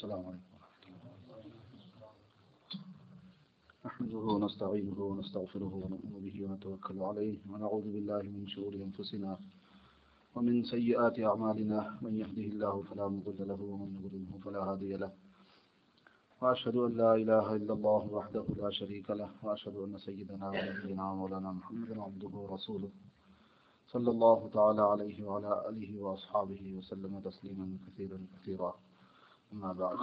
السلام علیکم نحمده ونستعينه ونستغفره ونؤمن به ونتوكل عليه ونعوذ بالله من شرور أنفسنا ومن سيئات أعمالنا من يهده الله فلا مضل له ومن يضلل فلا هادي له وأشهد أن لا إله إلا الله وحده لا شريك له وأشهد أن سيدنا ونبينا مولانا محمدا عبده ورسوله صلى الله تعالى عليه وعلى آله وأصحابه وسلم تسليما كثيرا كثيرا أما بعد.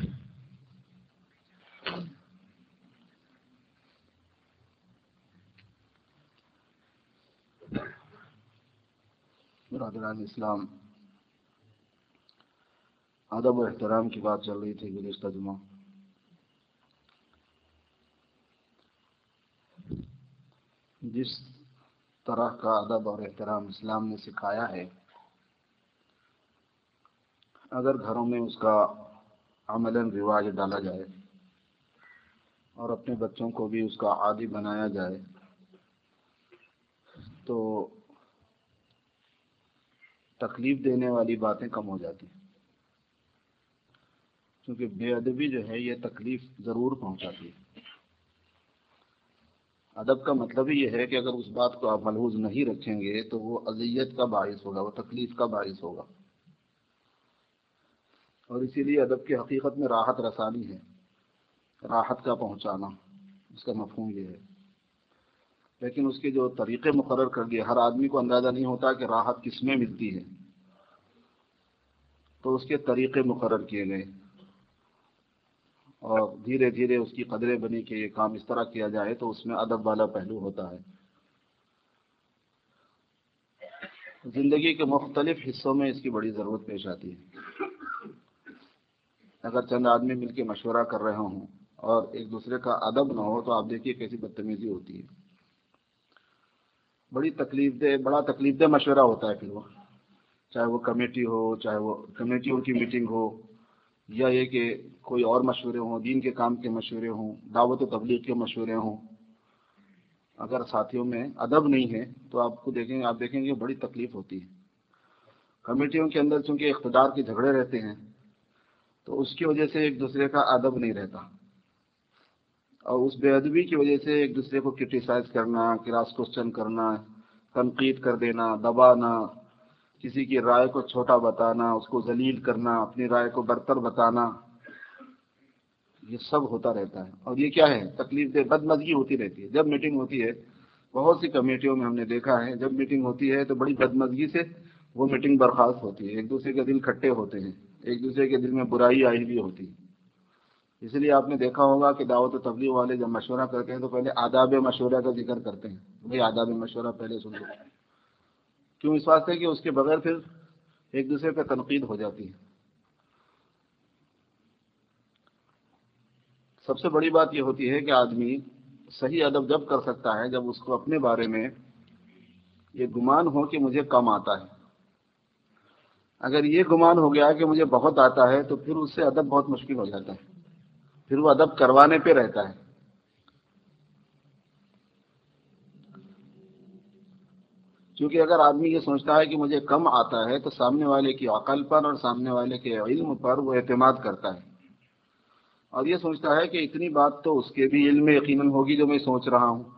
برادران اسلام، ادب و احترام کی بات چل رہی تھی گزشتہ جمعہ. جس طرح کا ادب اور احترام اسلام نے سکھایا ہے، اگر گھروں میں اس کا عملاً رواج ڈالا جائے اور اپنے بچوں کو بھی اس کا عادی بنایا جائے تو تکلیف دینے والی باتیں کم ہو جاتی ہیں. کیونکہ بے ادبی جو ہے یہ تکلیف ضرور پہنچاتی ہے. ادب کا مطلب ہی یہ ہے کہ اگر اس بات کو آپ ملحوظ نہیں رکھیں گے تو وہ اذیت کا باعث ہوگا، وہ تکلیف کا باعث ہوگا. اور اسی لیے ادب کی حقیقت میں راحت رسانی ہے، راحت کا پہنچانا، اس کا مفہوم یہ ہے. لیکن اس کے جو طریقے مقرر کر دیے، ہر آدمی کو اندازہ نہیں ہوتا کہ راحت کس میں ملتی ہے، تو اس کے طریقے مقرر کیے گئے اور دھیرے دھیرے اس کی قدریں بنی کہ یہ کام اس طرح کیا جائے تو اس میں ادب والا پہلو ہوتا ہے. زندگی کے مختلف حصوں میں اس کی بڑی ضرورت پیش آتی ہے. اگر چند آدمی مل کے مشورہ کر رہے ہوں اور ایک دوسرے کا ادب نہ ہو تو آپ دیکھیے کیسی بدتمیزی ہوتی ہے. بڑا تکلیف دہ مشورہ ہوتا ہے. پھر وہ چاہے وہ کمیٹی ہو، چاہے وہ کمیٹیوں کی میٹنگ ہو، یا یہ کہ کوئی اور مشورے ہوں، دین کے کام کے مشورے ہوں، دعوت و تبلیغ کے مشورے ہوں. اگر ساتھیوں میں ادب نہیں ہے تو آپ دیکھیں گے بڑی تکلیف ہوتی ہے. کمیٹیوں کے اندر چونکہ اقتدار کے جھگڑے رہتے ہیں تو اس کی وجہ سے ایک دوسرے کا ادب نہیں رہتا، اور اس بے ادبی کی وجہ سے ایک دوسرے کو کرٹیسائز کرنا، کراس کوسچن کرنا، تنقید کر دینا، دبانا، کسی کی رائے کو چھوٹا بتانا، اس کو ذلیل کرنا، اپنی رائے کو برتر بتانا، یہ سب ہوتا رہتا ہے. اور یہ کیا ہے؟ تکلیف دہ بدمزگی ہوتی رہتی ہے. جب میٹنگ ہوتی ہے، بہت سی کمیٹیوں میں ہم نے دیکھا ہے جب میٹنگ ہوتی ہے تو بڑی بدمزگی سے وہ میٹنگ برخاست ہوتی ہے. ایک دوسرے کے دل کھٹے ہوتے ہیں، ایک دوسرے کے دل میں برائی آئی ہوئی ہوتی ہے. اس لیے آپ نے دیکھا ہوگا کہ دعوت و تبلیغ والے جب مشورہ کرتے ہیں تو پہلے آداب مشورہ کا ذکر کرتے ہیں. بھئی آداب مشورہ پہلے سن لو. کیوں؟ اس واسطے کہ اس کے بغیر پھر ایک دوسرے پہ تنقید ہو جاتی ہے. سب سے بڑی بات یہ ہوتی ہے کہ آدمی صحیح ادب جب کر سکتا ہے جب اس کو اپنے بارے میں یہ گمان ہو کہ مجھے کم آتا ہے. اگر یہ گمان ہو گیا کہ مجھے بہت آتا ہے تو پھر اس سے ادب بہت مشکل ہو جاتا ہے، پھر وہ ادب کروانے پہ رہتا ہے. کیونکہ اگر آدمی یہ سوچتا ہے کہ مجھے کم آتا ہے تو سامنے والے کی عقل پر اور سامنے والے کے علم پر وہ اعتماد کرتا ہے، اور یہ سوچتا ہے کہ اتنی بات تو اس کے بھی علم میں یقیناً ہوگی جو میں سوچ رہا ہوں.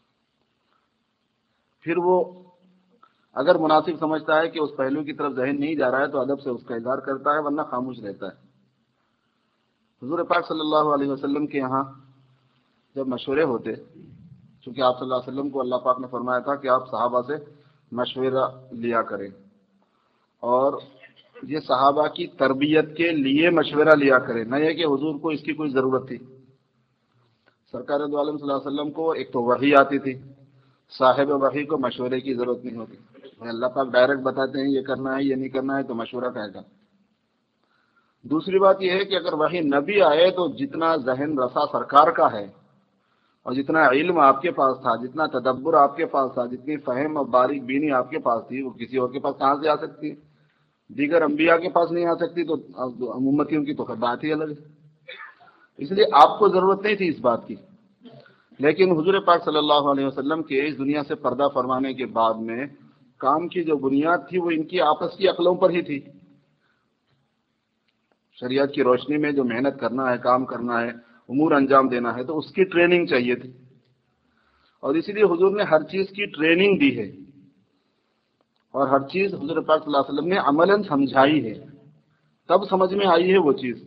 پھر وہ اگر مناسب سمجھتا ہے کہ اس پہلو کی طرف ذہن نہیں جا رہا ہے تو ادب سے اس کا اظہار کرتا ہے، ورنہ خاموش رہتا ہے. حضور پاک صلی اللہ علیہ وسلم کے یہاں جب مشورے ہوتے، چونکہ آپ صلی اللہ علیہ وسلم کو اللہ پاک نے فرمایا تھا کہ آپ صحابہ سے مشورہ لیا کریں، اور یہ صحابہ کی تربیت کے لیے مشورہ لیا کریں، نہ یہ کہ حضور کو اس کی کوئی ضرورت تھی. سرکار دو عالم صلی اللہ علیہ وسلم کو ایک تو وحی آتی تھی، صاحب وحی کو مشورے کی ضرورت نہیں ہوتی. اللہ پاک ڈائریکٹ بتاتے ہیں یہ کرنا ہے یہ نہیں کرنا ہے تو مشورہ کہے گا. دوسری بات یہ ہے کہ اگر وحی نبی آئے تو جتنا ذہن رسا سرکار کا ہے اور جتنا علم آپ کے پاس تھا، جتنا تدبر آپ کے پاس تھا، جتنی فہم اور باریک بینی آپ کے پاس تھی، وہ کسی اور کے پاس کہاں سے آ سکتی ہے؟ دیگر انبیاء کے پاس نہیں آ سکتی تو امتیوں کی تو بات ہی الگ ہے. اس لیے آپ کو ضرورت نہیں تھی اس بات کی. لیکن حضور پاک صلی اللہ علیہ وسلم کے اس دنیا سے پردہ فرمانے کے بعد میں کام کی جو بنیاد تھی وہ ان کی آپس کی عقلوں پر ہی تھی. شریعت کی روشنی میں جو محنت کرنا ہے، کام کرنا ہے، امور انجام دینا ہے، تو اس کی ٹریننگ چاہیے تھی، اور اسی لیے حضور نے ہر چیز کی ٹریننگ دی ہے، اور ہر چیز حضور پاک صلی اللہ علیہ وسلم نے عملاً سمجھائی ہے، تب سمجھ میں آئی ہے وہ چیز۔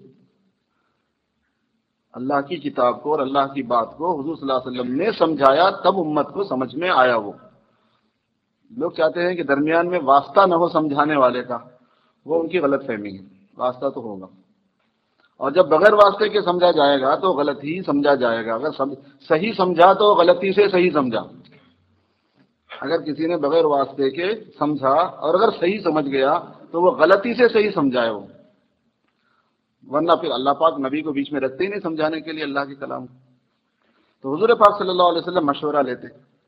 اللہ کی کتاب کو اور اللہ کی بات کو حضور صلی اللہ علیہ وسلم نے سمجھایا، تب امت کو سمجھ میں آیا وہ۔ لوگ چاہتے ہیں کہ درمیان میں واسطہ نہ ہو سمجھانے والے کا، وہ ان کی غلط فہمی ہے، واسطہ تو ہوگا، اور جب بغیر واسطے کے سمجھا جائے گا تو غلط ہی سمجھا جائے گا۔ اگر صحیح سمجھا تو غلطی سے صحیح سمجھا، اگر کسی نے بغیر واسطے کے سمجھا اور اگر صحیح سمجھ گیا تو وہ غلطی سے صحیح سمجھائے وہ، ورنہ پھر اللہ پاک نبی کو بیچ میں رکھتے ہی نہیں سمجھانے کے لیے اللہ کے کلام۔ تو حضور پاک صلی اللہ علیہ وسلم مشورہ لیتے۔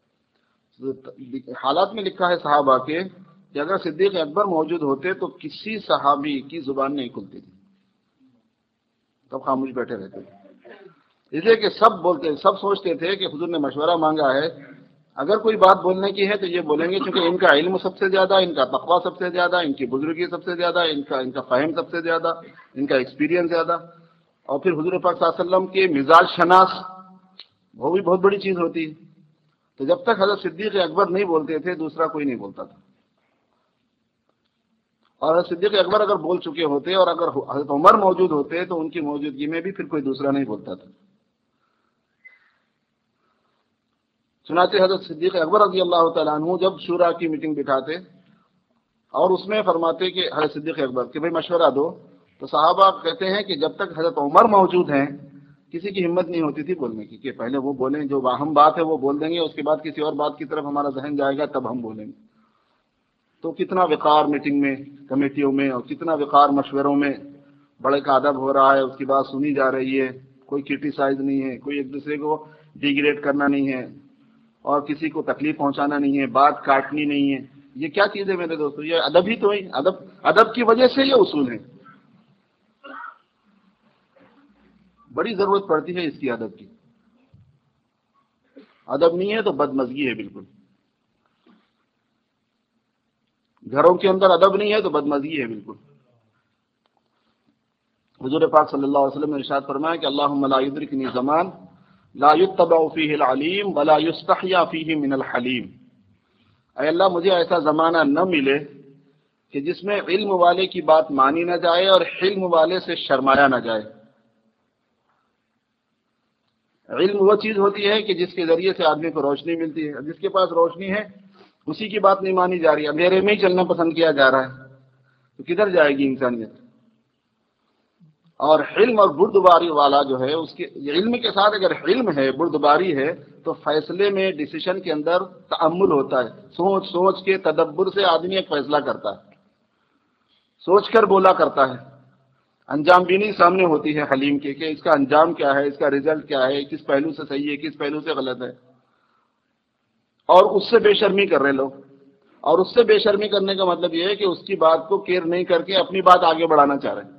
حالات میں لکھا ہے صحابہ کے کہ اگر صدیق اکبر موجود ہوتے تو کسی صحابی کی زبان نہیں کھلتی تھی، تب خاموش بیٹھے رہتے تھے، اس لیے کہ سب بولتے، سب سوچتے تھے کہ حضور نے مشورہ مانگا ہے، اگر کوئی بات بولنے کی ہے تو یہ بولیں گے، کیونکہ ان کا علم سب سے زیادہ، ان کا تقویٰ سب سے زیادہ، ان کی بزرگی سب سے زیادہ، ان کا فہم سب سے زیادہ، ان کا ایکسپیرینس زیادہ، اور پھر حضور پاک صلی اللہ علیہ وسلم کے مزاج شناس، وہ بھی بہت بڑی چیز ہوتی ہے۔ تو جب تک حضرت صدیق اکبر نہیں بولتے تھے دوسرا کوئی نہیں بولتا تھا، اور حضرت صدیق اکبر اگر بول چکے ہوتے اور اگر حضرت عمر موجود ہوتے تو ان کی موجودگی میں بھی پھر کوئی دوسرا نہیں بولتا تھا۔ چنانچہ حضرت صدیق اکبر رضی اللہ تعالیٰ عنہ جب شورا کی میٹنگ بٹھاتے اور اس میں فرماتے کہ حضرت صدیق اکبر کہ بھائی مشورہ دو، تو صحابہ کہتے ہیں کہ جب تک حضرت عمر موجود ہیں کسی کی ہمت نہیں ہوتی تھی بولنے کی، کہ پہلے وہ بولیں، جو اہم بات ہے وہ بول دیں گے، اس کے بعد کسی اور بات کی طرف ہمارا ذہن جائے گا تب ہم بولیں گے۔ تو کتنا وقار میٹنگ میں، کمیٹیوں میں، اور کتنا وقار مشوروں میں، بڑے کا ادب ہو رہا ہے، اس کی بات سنی جا رہی ہے، کوئی کرٹیسائز نہیں ہے، کوئی ایک دوسرے کو ڈیگریڈ کرنا نہیں ہے، اور کسی کو تکلیف پہنچانا نہیں ہے، بات کاٹنی نہیں ہے۔ یہ کیا چیز ہے میرے دوستو؟ یہ ادب ہی تو ہے، ادب کی وجہ سے یہ اصول ہیں۔ بڑی ضرورت پڑتی ہے اس کی، ادب کی۔ ادب نہیں ہے تو بدمزگی ہے بالکل، گھروں کے اندر ادب نہیں ہے تو بدمزگی ہے بالکل۔ حضور پاک صلی اللہ علیہ وسلم نے ارشاد فرمایا کہ اللہم لا یدرکنی زمان لا یتبع فیہ العلیم ولا یستحیا فیہ من الحلیم۔ اے اللہ مجھے ایسا زمانہ نہ ملے کہ جس میں علم والے کی بات مانی نہ جائے اور حلم والے سے شرمایا نہ جائے۔ علم وہ چیز ہوتی ہے کہ جس کے ذریعے سے آدمی کو روشنی ملتی ہے، جس کے پاس روشنی ہے اسی کی بات نہیں مانی جا رہی، اندھیرے میں ہی چلنا پسند کیا جا رہا ہے، تو کدھر جائے گی انسانیت؟ اور حلم اور بردباری والا جو ہے، اس کے علم کے ساتھ اگر حلم ہے، بردباری ہے، تو فیصلے میں، ڈیسیشن کے اندر تأمل ہوتا ہے، سوچ سوچ کے تدبر سے آدمی ایک فیصلہ کرتا ہے، سوچ کر بولا کرتا ہے، انجام بینی سامنے ہوتی ہے حلیم کے کہ اس کا انجام کیا ہے، اس کا رزلٹ کیا ہے، کس پہلو سے صحیح ہے، کس پہلو سے غلط ہے، اور اس سے بے شرمی کر رہے لوگ۔ اور اس سے بے شرمی کرنے کا مطلب یہ ہے کہ اس کی بات کو کیئر نہیں کر کے اپنی بات آگے بڑھانا چاہ رہے ہیں۔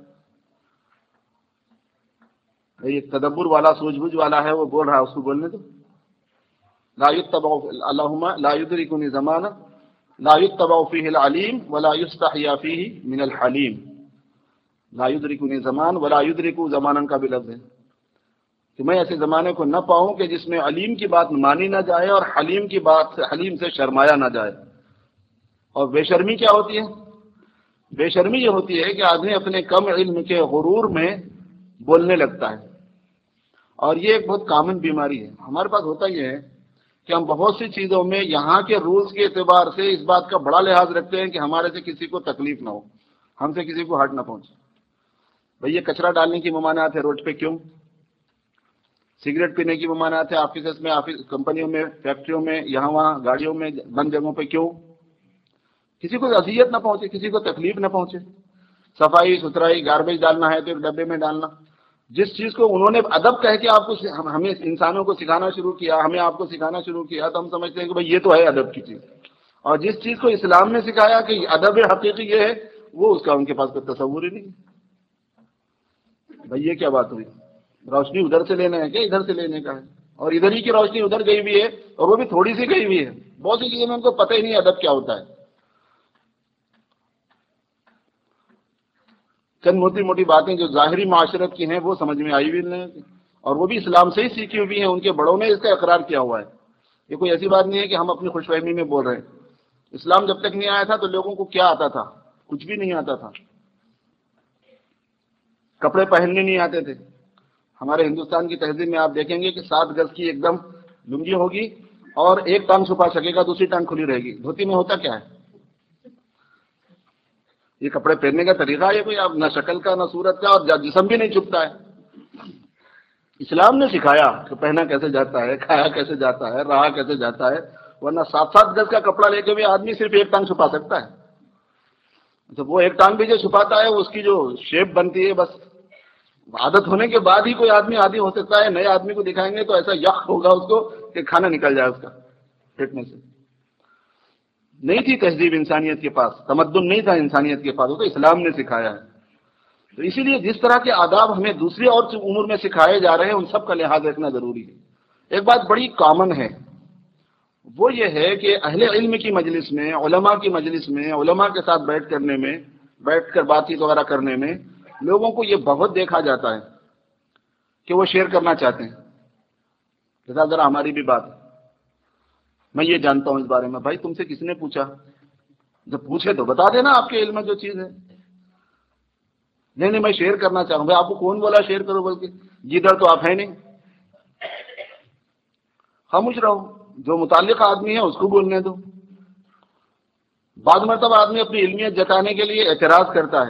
یہ تدبر والا، سوجھ بوجھ والا ہے، وہ بول رہا ہے، اس کو بولنے دو۔ لا یتبع اللہم لا یدرکنی زمانہ لا یتبع فیہ العلیم ولا یستحیا فیہ من الحلیم۔ لا یدرکنی زمان ولا یدرکو زمانن کا بھی لفظ ہے کہ میں ایسے زمانے کو نہ پاؤں کہ جس میں علیم کی بات مانی نہ جائے اور حلیم کی بات سے، حلیم سے شرمایا نہ جائے۔ اور بے شرمی کیا ہوتی ہے؟ بے شرمی یہ ہوتی ہے کہ آدمی اپنے کم علم کے غرور میں بولنے لگتا ہے، اور یہ ایک بہت کامن بیماری ہے۔ ہمارے پاس ہوتا یہ ہے کہ ہم بہت سی چیزوں میں یہاں کے رولز کے اعتبار سے اس بات کا بڑا لحاظ رکھتے ہیں کہ ہمارے سے کسی کو تکلیف نہ ہو، ہم سے کسی کو ہرٹ نہ پہنچے۔ بھئی یہ کچرا ڈالنے کی ممانعت ہے روڈ پہ، کیوں؟ سگریٹ پینے کی ممانعت ہے آفیسز میں، کمپنیوں میں، فیکٹریوں میں، یہاں وہاں گاڑیوں میں، بند جگہوں پہ، کیوں؟ کسی کو اذیت نہ پہنچے، کسی کو تکلیف نہ پہنچے۔ صفائی ستھرائی، گاربیج ڈالنا ہے تو ایک ڈبے میں ڈالنا۔ جس چیز کو انہوں نے ادب کہہ کے آپ کو، ہمیں انسانوں کو سکھانا شروع کیا، ہمیں آپ کو سکھانا شروع کیا، تو ہم سمجھتے ہیں کہ بھئی یہ تو ہے ادب کی چیز۔ اور جس چیز کو اسلام نے سکھایا کہ ادب حقیقی یہ ہے، وہ اس کا ان کے پاس کوئی تصور ہی نہیں۔ بھئی یہ کیا بات ہوئی؟ روشنی ادھر سے لینا ہے کہ ادھر سے لینے کا ہے؟ اور ادھر ہی کی روشنی ادھر گئی ہوئی ہے، اور وہ بھی تھوڑی سی گئی ہوئی ہے۔ بہت سی چیزوں میں ان کو پتہ ہی نہیں ادب کیا ہوتا ہے۔ چند موٹی موٹی باتیں جو ظاہری معاشرت کی ہیں وہ سمجھ میں آئی بھی نہیں، اور وہ بھی اسلام سے ہی سیکھی ہوئی ہیں، ان کے بڑوں نے اس کا اقرار کیا ہوا ہے۔ یہ کوئی ایسی بات نہیں ہے کہ ہم اپنی خوش فہمی میں بول رہے ہیں۔ اسلام جب تک نہیں آیا تھا تو لوگوں کو کیا آتا تھا؟ کچھ بھی نہیں آتا تھا، کپڑے پہننے نہیں آتے تھے۔ ہمارے ہندوستان کی تہذیب میں آپ دیکھیں گے کہ 7 گز کی ایک دم لنگی ہوگی اور ایک ٹانگ چھپا سکے گا، دوسری ٹانگ کھلی رہے گی۔ دھوتی میں ہوتا کیا ہے؟ یہ کپڑے پہننے کا طریقہ ہے کوئی؟ آپ نہ شکل کا نہ صورت کا، اور جسم بھی نہیں چھپتا ہے۔ اسلام نے سکھایا کہ پہنا کیسے جاتا ہے، کھایا کیسے جاتا ہے، رہا کیسے جاتا ہے، ورنہ 7 گز کا کپڑا لے کے بھی آدمی صرف ایک ٹانگ چھپا سکتا ہے۔ تو وہ ایک ٹانگ بھی جو چھپاتا ہے اس کی جو شیپ بنتی ہے، بس عادت ہونے کے بعد ہی کوئی آدمی عادی ہو سکتا ہے۔ نئے آدمی کو دکھائیں گے تو ایسا یخ ہوگا اس کو کہ کھانا نکل جائے اس کا پیٹ میں سے۔ نہیں تھی تہذیب انسانیت کے پاس، تمدن نہیں تھا انسانیت کے پاس، وہ تو اسلام نے سکھایا ہے۔ تو اسی لیے جس طرح کے آداب ہمیں دوسری اور امور میں سکھائے جا رہے ہیں ان سب کا لحاظ رکھنا ضروری ہے۔ ایک بات بڑی کامن ہے، وہ یہ ہے کہ اہل علم کی مجلس میں، علماء کی مجلس میں، علماء کے ساتھ بیٹھ کر بات چیت وغیرہ کرنے میں لوگوں کو یہ بہت دیکھا جاتا ہے کہ وہ شیئر کرنا چاہتے ہیں۔ جیسا ذرا ہماری بھی بات ہے، میں یہ جانتا ہوں اس بارے میں، بھائی تم سے کس نے پوچھا؟ جب پوچھے تو بتا دینا آپ کے علم میں جو چیز ہے۔ نہیں میں شیئر کرنا چاہوں گا۔ آپ کو کون بولا شیئر کرو؟ بلکہ جدھر تو آپ ہیں نہیں، خاموش رہو، جو متعلق آدمی ہے اس کو بولنے دو۔ بعض مرتبہ آدمی اپنی علمیت جتانے کے لیے اعتراض کرتا ہے۔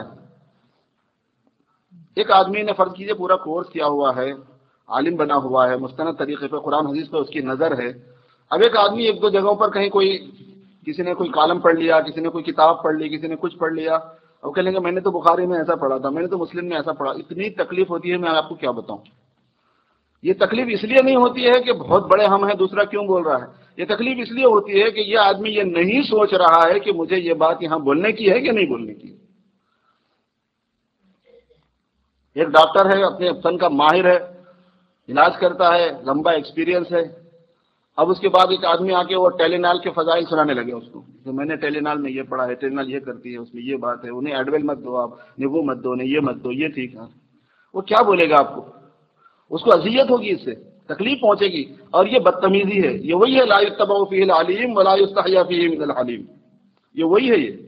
ایک آدمی نے فرض کیجئے پورا کورس کیا ہوا ہے، عالم بنا ہوا ہے، مستند طریقے پہ قرآن حدیث پہ اس کی نظر ہے۔ اب ایک آدمی 1-2 جگہوں پر کہیں کسی نے کوئی کالم پڑھ لیا، کسی نے کوئی کتاب پڑھ لی، کسی نے کچھ پڑھ لیا، اب کہیں گے میں نے تو بخاری میں ایسا پڑھا تھا، میں نے تو مسلم میں ایسا پڑھا۔ اتنی تکلیف ہوتی ہے، میں آپ کو کیا بتاؤں۔ یہ تکلیف اس لیے نہیں ہوتی ہے کہ بہت بڑے ہم ہیں، دوسرا کیوں بول رہا ہے۔ یہ تکلیف اس لیے ہوتی ہے کہ یہ آدمی یہ نہیں سوچ رہا ہے کہ مجھے یہ بات یہاں بولنے کی ہے کہ نہیں بولنے کی۔ ایک ڈاکٹر ہے، اپنے فن کا ماہر ہے، علاج کرتا ہے، لمبا ایکسپیرینس ہے۔ اب اس کے بعد ایک آدمی آ کے وہ ٹیلینال کے فضائل سنانے لگے اس کو کہ میں نے ٹیلینال میں یہ پڑھا ہے، ٹیلینال یہ کرتی ہے، اس میں یہ بات ہے، انہیں ایڈویل مت دو، آپ نے وہ مت دو، انہیں یہ مت دو، یہ ٹھیک ہے۔ وہ کیا بولے گا آپ کو؟ اس کو اذیت ہوگی، اس سے تکلیف پہنچے گی، اور یہ بدتمیزی ہے۔ یہ وہی ہے لا یتبع فیہ العلیم ولا یستحیا فیہ من الحلیم، یہ وہی ہے۔ یہ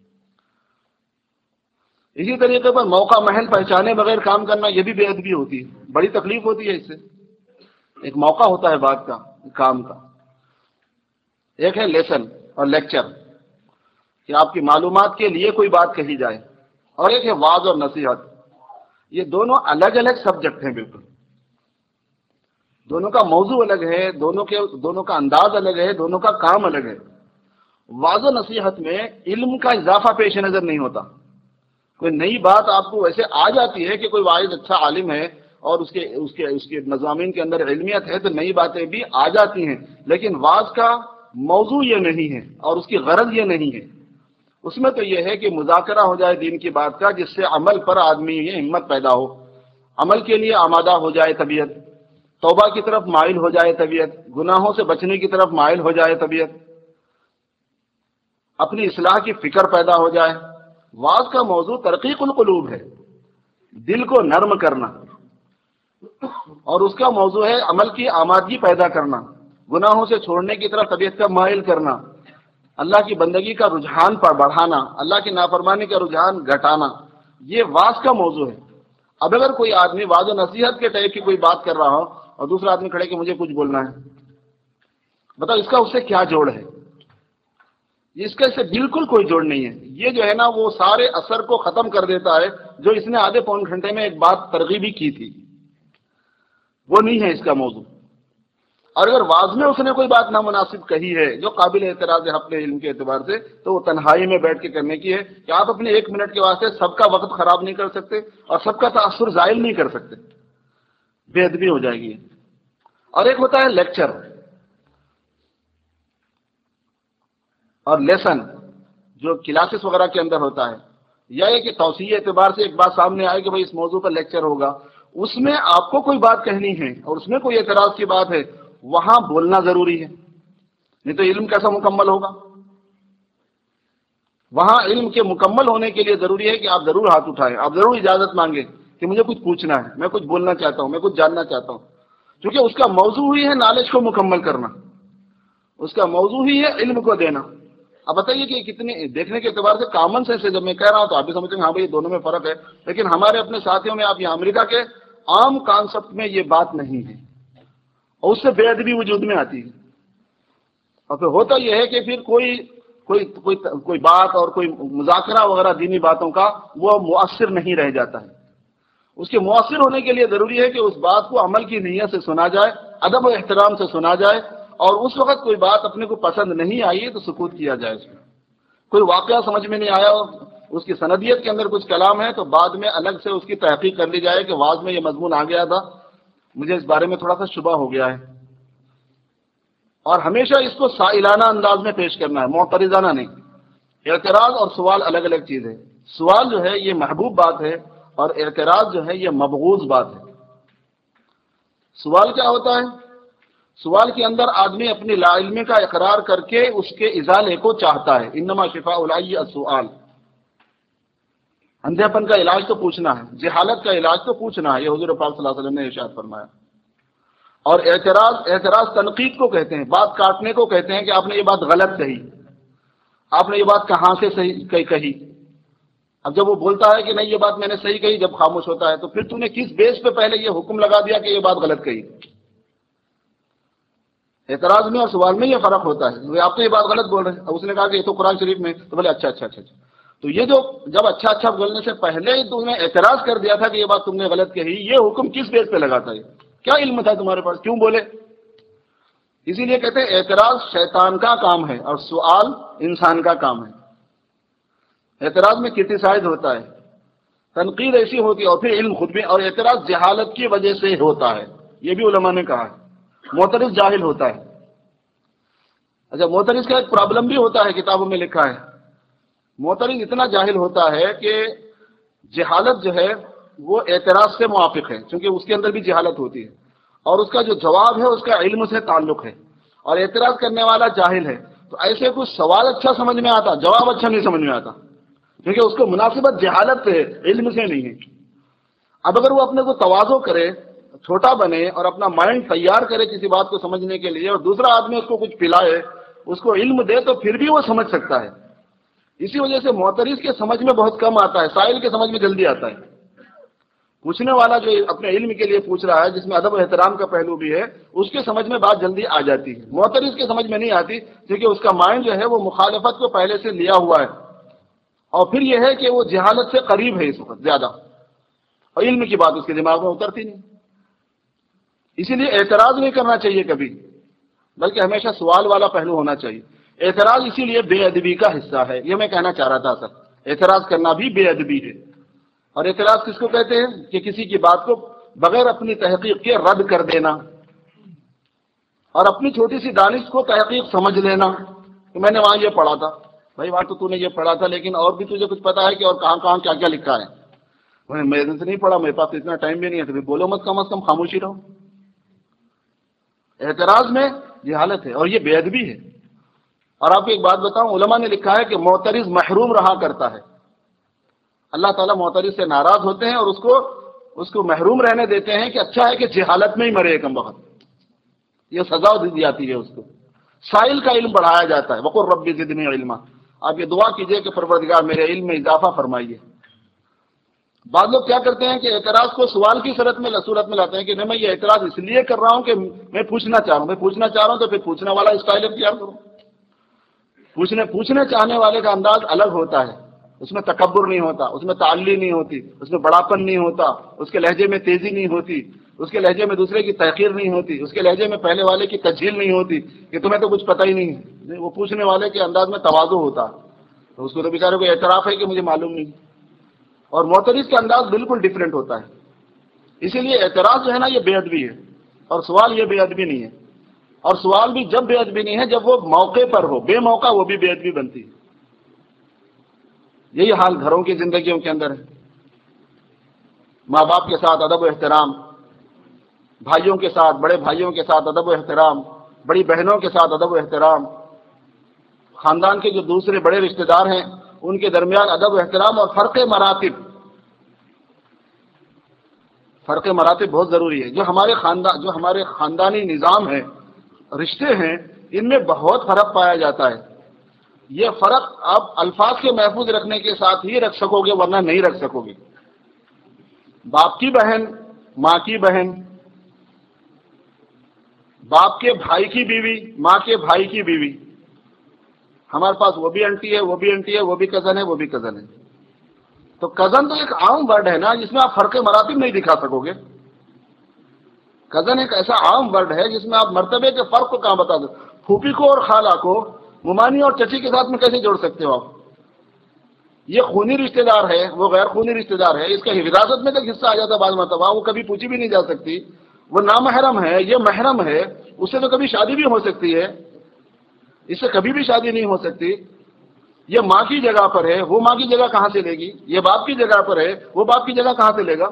اسی طریقے پر موقع محل پہچانے بغیر کام کرنا، یہ بھی بے ادبی ہوتی ہے، بڑی تکلیف ہوتی ہے اس سے۔ ایک موقع ہوتا ہے بات کا، کام کا۔ ایک ہے لیسن اور لیکچر، کہ آپ کی معلومات کے لیے کوئی بات کہی جائے، اور ایک ہے وعظ اور نصیحت۔ یہ دونوں الگ الگ سبجیکٹ ہیں، بالکل دونوں کا موضوع الگ ہے، دونوں کا انداز الگ ہے، دونوں کا کام الگ ہے۔ وعظ و نصیحت میں علم کا اضافہ پیش نظر نہیں ہوتا۔ کوئی نئی بات آپ کو ویسے آ جاتی ہے کہ کوئی واعظ اچھا عالم ہے اور اس کے مضامین کے اندر علمیت ہے، تو نئی باتیں بھی آ جاتی ہیں، لیکن وعظ کا موضوع یہ نہیں ہے اور اس کی غرض یہ نہیں ہے۔ اس میں تو یہ ہے کہ مذاکرہ ہو جائے دین کی بات کا، جس سے عمل پر آدمی یہ ہمت پیدا ہو، عمل کے لیے آمادہ ہو جائے طبیعت، توبہ کی طرف مائل ہو جائے طبیعت، گناہوں سے بچنے کی طرف مائل ہو جائے طبیعت، اپنی اصلاح کی فکر پیدا ہو جائے۔ وعظ کا موضوع ترقیق القلوب ہے، دل کو نرم کرنا، اور اس کا موضوع ہے عمل کی آمادگی پیدا کرنا، گناہوں سے چھوڑنے کی طرف طبیعت کا مائل کرنا، اللہ کی بندگی کا رجحان پر بڑھانا، اللہ کی نافرمانی کا رجحان گھٹانا۔ یہ وعظ کا موضوع ہے۔ اب اگر کوئی آدمی وعظ و نصیحت کے ٹائپ کی کوئی بات کر رہا ہو اور دوسرا آدمی کھڑے کہ مجھے کچھ بولنا ہے، بتاؤ اس کا اس سے کیا جوڑ ہے؟ اس کا اس سے بالکل کوئی جوڑ نہیں ہے۔ یہ جو ہے نا وہ سارے اثر کو ختم کر دیتا ہے جو اس نے آدھے پون گھنٹے میں ایک بات ترغیبی کی تھی، وہ نہیں ہے اس کا موضوع۔ اور اگر واضح میں اس نے کوئی بات نامناسب کہی ہے جو قابل اعتراض ہے اپنے علم کے اعتبار سے، تو وہ تنہائی میں بیٹھ کے کرنے کی ہے، کہ آپ اپنے 1 منٹ کے واسطے سب کا وقت خراب نہیں کر سکتے اور سب کا تاثر زائل نہیں کر سکتے، بے ادبی ہو جائے گی۔ اور ایک ہوتا ہے لیکچر اور لیسن، جو کلاسز وغیرہ کے اندر ہوتا ہے، یا یہ کہ توسیعی اعتبار سے ایک بات سامنے آئے کہ بھائی اس موضوع پر لیکچر ہوگا، اس میں آپ کو کوئی بات کہنی ہے اور اس میں کوئی اعتراض کی بات ہے، وہاں بولنا ضروری ہے، نہیں تو علم کیسا مکمل ہوگا؟ وہاں علم کے مکمل ہونے کے لیے ضروری ہے کہ آپ ضرور ہاتھ اٹھائیں، آپ ضرور اجازت مانگیں کہ مجھے کچھ پوچھنا ہے، میں کچھ بولنا چاہتا ہوں، میں کچھ جاننا چاہتا ہوں، کیونکہ اس کا موضوع ہی ہے نالج کو مکمل کرنا، اس کا موضوع ہی ہے علم کو دینا۔ اب بتائیے کہ کتنی دیکھنے کے اعتبار سے کامن سینس سے جب میں کہہ رہا ہوں تو آپ بھی سمجھیں گے ہاں بھائی دونوں میں فرق ہے، لیکن ہمارے اپنے ساتھیوں میں، آپ یہ امریکہ کے عام کانسیپٹ میں یہ بات نہیں ہے، اور اس سے بے ادبی وجود میں آتی ہے۔ اور پھر ہوتا یہ ہے کہ پھر کوئی بات اور کوئی مذاکرہ وغیرہ دینی باتوں کا وہ مؤثر نہیں رہ جاتا ہے۔ اس کے مؤثر ہونے کے لیے ضروری ہے کہ اس بات کو عمل کی نیت سے سنا جائے، ادب و احترام سے سنا جائے، اور اس وقت کوئی بات اپنے کو پسند نہیں آئی تو سکوت کیا جائے۔ اس میں کوئی واقعہ سمجھ میں نہیں آیا اور اس کی سندیت کے اندر کچھ کلام ہے تو بعد میں الگ سے اس کی تحقیق کر لی جائے کہ واز میں یہ مضمون آ گیا تھا، مجھے اس بارے میں تھوڑا سا شبہ ہو گیا ہے۔ اور ہمیشہ اس کو سائلانہ انداز میں پیش کرنا ہے، معترضانہ نہیں۔ اعتراض اور سوال الگ الگ چیز ہے۔ سوال جو ہے یہ محبوب بات ہے، اور اعتراض جو ہے یہ مبغوض بات ہے۔ سوال کیا ہوتا ہے؟ سوال کے اندر آدمی اپنی لا علمی کا اقرار کر کے اس کے ازالے کو چاہتا ہے۔ انما شفاء العی السؤال، اندھے پن کا علاج تو پوچھنا ہے، جہالت کا علاج تو پوچھنا ہے، یہ حضور پاک صلی اللہ علیہ وسلم نے ارشاد فرمایا۔ اور اعتراض تنقید کو کہتے ہیں، بات کاٹنے کو کہتے ہیں کہ آپ نے یہ بات غلط کہی، آپ نے یہ بات کہاں سے صحیح کہی۔ اب جب وہ بولتا ہے کہ نہیں یہ بات میں نے صحیح کہی، جب خاموش ہوتا ہے تو پھر تو نے کس بیس پہ پہلے یہ حکم لگا دیا کہ یہ بات غلط کہی؟ اعتراض میں اور سوال میں یہ فرق ہوتا ہے۔ آپ تو یہ بات غلط بول رہے ہیں، اب اس نے کہا کہ یہ تو قرآن شریف میں، تو بولے اچھا اچھا اچھا اچھا، تو یہ جو جب اچھا بولنے سے پہلے ہی تم نے اعتراض کر دیا تھا کہ یہ بات تم نے غلط کہی، یہ حکم کس بیس پہ لگا تھا؟ یہ کیا علم تھا تمہارے پاس، کیوں بولے؟ اسی لیے کہتے ہیں اعتراض شیطان کا کام ہے اور سوال انسان کا کام ہے۔ اعتراض میں کرٹیسائز ہوتا ہے، تنقید ایسی ہوتی ہے، اور پھر علم خود بھی، اور اعتراض جہالت کی وجہ سے ہوتا ہے، یہ بھی علماء نے کہا ہے۔ معترض جاہل ہوتا ہے۔ اچھا، معترض کا ایک پرابلم بھی ہوتا ہے، کتابوں میں لکھا ہے، معترض اتنا جاہل ہوتا ہے کہ جہالت جو ہے وہ اعتراض سے موافق ہے، کیونکہ اس کے اندر بھی جہالت ہوتی ہے، اور اس کا جو جواب ہے اس کا علم سے تعلق ہے، اور اعتراض کرنے والا جاہل ہے، تو ایسے کچھ سوال اچھا سمجھ میں آتا، جواب اچھا نہیں سمجھ میں آتا، کیونکہ اس کو مناسبت جہالت سے، علم سے نہیں ہے۔ اب اگر وہ اپنے کو تواضع کرے، چھوٹا بنے اور اپنا مائنڈ تیار کرے کسی بات کو سمجھنے کے لیے، اور دوسرا آدمی اس کو کچھ پلائے، اس کو علم دے، تو پھر بھی وہ سمجھ سکتا ہے۔ اسی وجہ سے معترض کے سمجھ میں بہت کم آتا ہے، سائل کے سمجھ میں جلدی آتا ہے۔ پوچھنے والا جو اپنے علم کے لیے پوچھ رہا ہے، جس میں ادب و احترام کا پہلو بھی ہے، اس کے سمجھ میں بات جلدی آ جاتی ہے، معترض کے سمجھ میں نہیں آتی، کیونکہ اس کا مائنڈ جو ہے وہ مخالفت کو پہلے سے لیا ہوا ہے، اور پھر یہ ہے کہ وہ جہالت سے قریب ہے اس وقت زیادہ، اور علم کی بات اس کے دماغ میں اترتی نہیں۔ اسی لیے اعتراض نہیں کرنا چاہیے کبھی، بلکہ ہمیشہ سوال والا پہلو ہونا چاہیے۔ اعتراض اسی لیے بے ادبی کا حصہ ہے، یہ میں کہنا چاہ رہا تھا سر، اعتراض کرنا بھی بے ادبی ہے۔ اور اعتراض کس کو کہتے ہیں؟ کہ کسی کی بات کو بغیر اپنی تحقیق کے رد کر دینا، اور اپنی چھوٹی سی دانش کو تحقیق سمجھ لینا کہ میں نے وہاں یہ پڑھا تھا۔ بھائی وہاں تو نے یہ پڑھا تھا، لیکن اور بھی تجھے کچھ پتا ہے کہ اور کہاں کہاں کیا کیا لکھا ہے؟ میں نے تو نہیں پڑھا، میرے پاس اتنا ٹائم بھی نہیں ہے، تو بولو مت، کم از کم خاموشی رہو۔ اعتراض میں جہالت ہے، اور یہ بے ادبی ہے۔ اور آپ کو ایک بات بتاؤں، علماء نے لکھا ہے کہ معترض محروم رہا کرتا ہے، اللہ تعالیٰ معترض سے ناراض ہوتے ہیں اور اس کو محروم رہنے دیتے ہیں کہ اچھا ہے کہ جہالت میں ہی مرے کم وقت، یہ سزا دی جاتی ہے اس کو۔ سائل کا علم بڑھایا جاتا ہے، وقل رب زدنی علما، آپ یہ دعا کیجئے کہ پروردگار میرے علم میں اضافہ فرمائیے۔ بعض لوگ کیا کرتے ہیں کہ اعتراض کو سوال کی صورت میں لاتے ہیں کہ نہیں میں یہ اعتراض اس لیے کر رہا ہوں کہ میں پوچھنا چاہ رہا ہوں، تو پھر پوچھنے والا اسٹائل اختیار کرو۔ پوچھنے چاہنے والے کا انداز الگ ہوتا ہے، اس میں تکبر نہیں ہوتا، اس میں تعلی نہیں ہوتی، اس میں بڑاپن نہیں ہوتا، اس کے لہجے میں تیزی نہیں ہوتی، اس کے لہجے میں دوسرے کی تحقیر نہیں ہوتی، اس کے لہجے میں پہلے والے کی تجھیل نہیں ہوتی کہ تمہیں تو کچھ پتہ ہی نہیں ہے۔ وہ پوچھنے والے کے انداز میں تواضع ہوتا، تو اس کو تو بیچارے کو اعتراف ہے کہ مجھے معلوم نہیں۔ اور معترض کا انداز بالکل ڈیفرنٹ ہوتا ہے۔ اسی لیے اعتراض جو ہے نا یہ بے ادبی ہے، اور سوال یہ بے ادبی نہیں ہے۔ اور سوال بھی جب بے ادبی نہیں ہے جب وہ موقع پر ہو، بے موقع وہ بھی بے ادبی بنتی ہے۔ یہی حال گھروں کی زندگیوں کے اندر ہے، ماں باپ کے ساتھ ادب و احترام، بھائیوں کے ساتھ، بڑے بھائیوں کے ساتھ ادب و احترام، بڑی بہنوں کے ساتھ ادب و احترام، خاندان کے جو دوسرے بڑے رشتہ دار ہیں ان کے درمیان ادب و احترام اور فرق مراتب بہت ضروری ہے. جو ہمارے خاندانی نظام ہے، رشتے ہیں، ان میں بہت فرق پایا جاتا ہے. یہ فرق آپ الفاظ کے محفوظ رکھنے کے ساتھ ہی رکھ سکو گے، ورنہ نہیں رکھ سکو گے. باپ کی بہن، ماں کی بہن، باپ کے بھائی کی بیوی، ماں کے بھائی کی بیوی. ہمارے پاس وہ بھی انٹی ہے، وہ بھی انٹی ہے، وہ بھی کزن ہے، وہ بھی کزن ہے. تو کزن تو ایک عام ورڈ ہے نا، جس میں آپ فرق مراتب نہیں دکھا سکو گے. کزن ایک ایسا عام ورڈ ہے جس میں آپ مرتبے کے فرق کو کہاں بتا دو. پھوپھی کو اور خالہ کو ممانی اور چچی کے ساتھ میں کیسے جوڑ سکتے ہو آپ؟ یہ خونی رشتہ دار ہے، وہ غیر خونی رشتہ دار ہے. اس کا وراثت میں تک حصہ آ جاتا ہے بعض مرتبہ، وہ کبھی پوچھی بھی نہیں جا سکتی. وہ نامحرم ہے، یہ محرم ہے، اس سے تو کبھی شادی بھی ہو سکتی ہے، اس سے کبھی بھی شادی نہیں ہو سکتی. یہ ماں کی جگہ پر ہے، وہ ماں کی جگہ کہاں سے لے گی؟ یہ باپ کی جگہ پر ہے، وہ باپ کی جگہ کہاں سے لے گا؟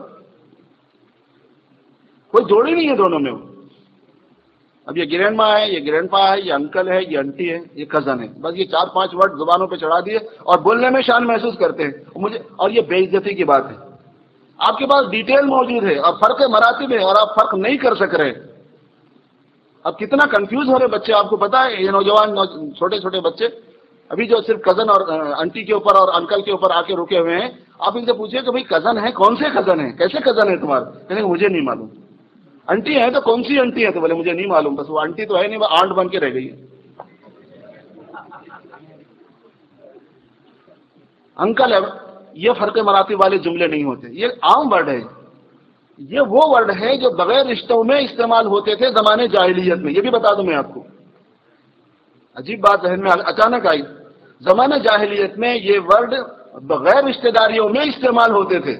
کوئی جوڑ ہی نہیں ہے دونوں میں. اب یہ گرینڈ ماں ہے، یہ گرینڈ پا ہے، یہ انکل ہے، یہ انٹی ہے، یہ کزن ہے. بس یہ 4-5 ورڈ زبانوں پہ چڑھا دیے اور بولنے میں شان محسوس کرتے ہیں مجھے. اور یہ بے عزتی کی بات ہے. آپ کے پاس ڈیٹیل موجود ہے اور فرق مراتب ہے اور آپ فرق نہیں کر سک رہے. اب کتنا کنفیوز ہو رہے بچے، آپ کو پتا ہے. یہ نوجوان چھوٹے چھوٹے بچے ابھی جو صرف کزن اور انٹی کے اوپر اور انکل کے اوپر آ کے رکے ہوئے ہیں، آپ ان سے پوچھیں کہ بھائی کزن ہے، کون سے کزن ہیں، کیسے کزن ہے تمہارے؟ کہنے کہ مجھے نہیں معلوم. انٹی ہے تو کون سی انٹی ہے؟ تو بولے مجھے نہیں معلوم. بس وہ انٹی تو ہے نہیں، وہ آنٹ بن کے رہ گئی ہے. انکل ہے، یہ فرق مراتب والے جملے نہیں ہوتے. یہ عام ورڈ ہے. یہ وہ ورڈ ہے جو بغیر رشتوں میں استعمال ہوتے تھے زمانے جاہلیت میں. یہ بھی بتا دوں میں آپ کو، عجیب بات ذہن میں اچانک آئی. زمانہ جاہلیت میں یہ ورڈ بغیر رشتہ داریوں میں استعمال ہوتے تھے.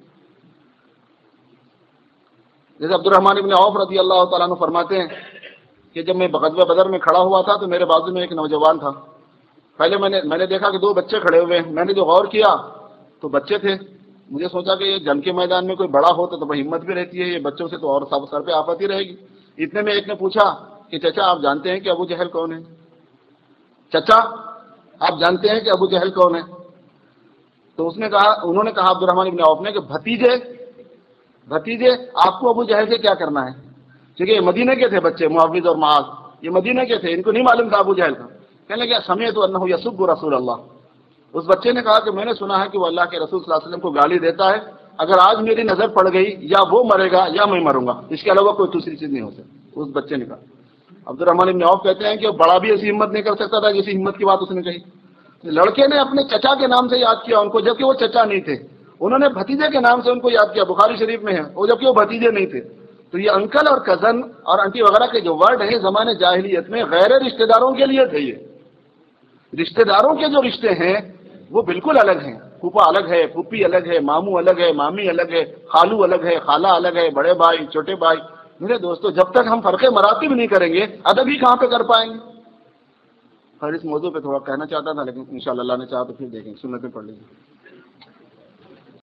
جیسے عبد الرحمن ابن عوف رضی اللہ تعالیٰ عنہ فرماتے ہیں کہ جب میں غزوہ بدر میں کھڑا ہوا تھا تو میرے بازو میں ایک نوجوان تھا. پہلے میں نے دیکھا کہ 2 بچے کھڑے ہوئے ہیں. میں نے جو غور کیا تو بچے تھے. مجھے سوچا کہ یہ جنگ کے میدان میں کوئی بڑا ہو تو ہمت بھی رہتی ہے، یہ بچوں سے تو اور سر پہ آفت ہی رہے گی. اتنے میں ایک نے پوچھا کہ چچا آپ جانتے ہیں کہ ابو جہل کون ہے؟ چچا آپ جانتے ہیں کہ ابو جہل کون ہے؟ تو انہوں نے کہا عبد الرحمن ابن عوف نے کہ بھتیجے آپ کو ابو جہل سے کیا کرنا ہے؟ کیونکہ یہ مدینہ کے تھے بچے، معاوض اور معاذ، یہ مدینہ کے تھے، ان کو نہیں معلوم تھا ابو جہل کا. کہنے لگا سمعت انہ یسب رسول اللہ. اس بچے نے کہا کہ میں نے سنا ہے کہ وہ اللہ کے رسول صلی اللہ علیہ وسلم کو گالی دیتا ہے. اگر آج میری نظر پڑ گئی یا وہ مرے گا یا میں مروں گا، اس کے علاوہ کوئی دوسری چیز نہیں ہو سکتی. اس بچے نے کہا. عبد الرحمن ابن عوف کہتے ہیں کہ بڑا بھی ایسی ہمت نہیں کر سکتا تھا جیسی ہمت کی بات اس نے کہی. لڑکے نے اپنے چچا کے نام سے یاد کیا ان کو، جبکہ وہ چچا نہیں تھے. انہوں نے بھتیجے کے نام سے ان کو یاد کیا، بخاری شریف میں ہے، وہ جبکہ وہ بھتیجے نہیں تھے. تو یہ انکل اور کزن اور انٹی وغیرہ کے جو ورڈ ہیں زمانے جاہلیت میں غیر رشتہ داروں کے لیے تھے. یہ رشتہ داروں کے جو رشتے ہیں وہ بالکل الگ ہیں. پھوپھا الگ ہے، پھوپھی الگ ہے، ماموں الگ ہے، مامی الگ ہے، خالو الگ ہے، خالہ الگ ہے، بڑے بھائی، چھوٹے بھائی. میرے دوستو جب تک ہم فرق مراتب نہیں کریں گے ادب ہی کہاں پہ کر پائیں گے. اور اس موضوع پہ تھوڑا کہنا چاہتا تھا لیکن انشاءاللہ اللہ نے چاہا تو پھر دیکھیں، سنتیں پڑھ لیں گے.